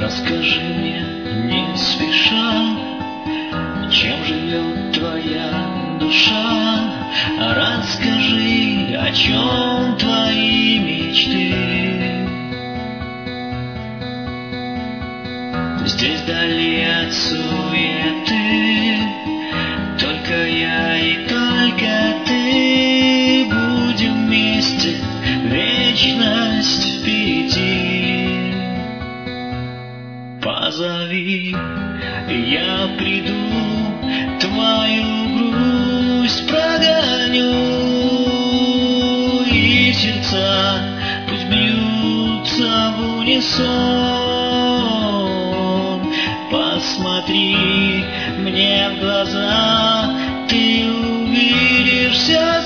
Расскажи мне, не спеша, чем живет твоя душа. Расскажи, о чем твои мечты. Здесь вдали от суеты только я и только ты. Будем вместе, вечность впереди. Позови, я приду, твою грусть прогоню, и сердца пусть бьются в унисон. Посмотри мне в глаза, ты увидишь все.